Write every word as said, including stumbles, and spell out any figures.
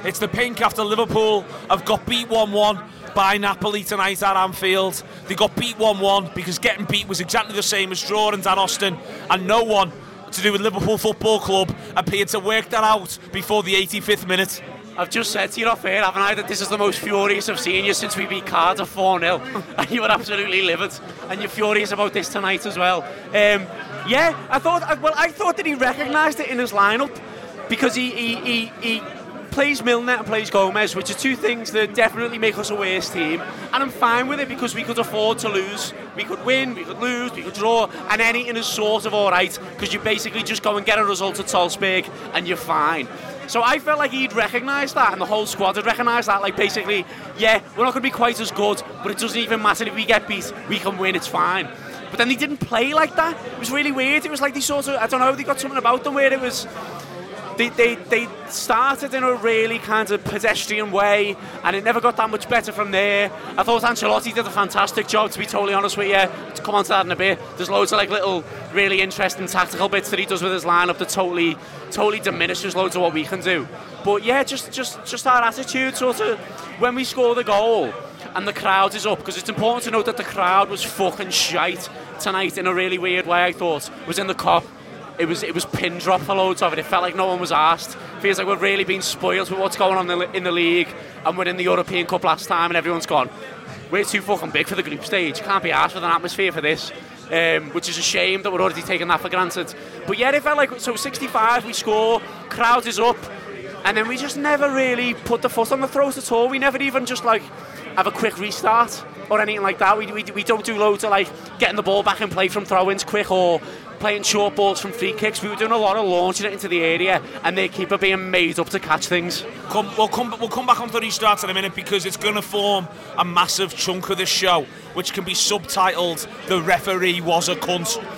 It's the pink after Liverpool have got beat one one by Napoli tonight at Anfield. They got beat one one because getting beat was exactly the same as drawing Dan Austin, and no one to do with Liverpool Football Club appeared to work that out before the eighty-fifth minute. I've just said to you off air, haven't I, that this is the most furious I've seen you since we beat Cardiff four nil, and you were absolutely livid, and you're furious about this tonight as well. Um, yeah, I thought, well, I thought that he recognised it in his lineup, because he, he, he, he plays Milner and plays Gomez, which are two things that definitely make us a worse team, and I'm fine with it because we could afford to lose. We could win, we could lose, we could draw, and anything is sort of alright, because you basically just go and get a result at Salzburg and you're fine. So I felt like he'd recognised that, and the whole squad had recognised that, like basically, yeah, we're not going to be quite as good, but it doesn't even matter if we get beat, we can win, it's fine. But then they didn't play like that. It was really weird. It was like they sort of, I don't know, they got something about them where it was, They, they they started in a really kind of pedestrian way, and it never got that much better from there. I thought Ancelotti did a fantastic job, to be totally honest with you. To come on to that in a bit, there's loads of like little really interesting tactical bits that he does with his lineup that totally totally diminishes loads of what we can do. But yeah, just just just our attitude, sort of, when we score the goal and the crowd is up, because it's important to note that the crowd was fucking shite tonight in a really weird way. I thought it was in the Kop. It was it was pin drop for loads of it. It felt like no one was asked. Feels like we've really been spoiled with what's going on in the, in the league, and we're in the European Cup last time and everyone's gone, we're too fucking big for the group stage. Can't be asked with an atmosphere for this, um, which is a shame that we're already taking that for granted. But yeah, it felt like, so sixty-five, we score, crowd is up, and then we just never really put the foot on the throat at all. We never even just like have a quick restart or anything like that. We, we, we don't do loads of like getting the ball back in play from throw-ins quick or playing short balls from free kicks. We were doing a lot of launching it into the area, and their keeper being made up to catch things. Come, we'll come we'll come back onto the restarts in a minute, because it's going to form a massive chunk of the show, which can be subtitled "The Referee Was a Cunt."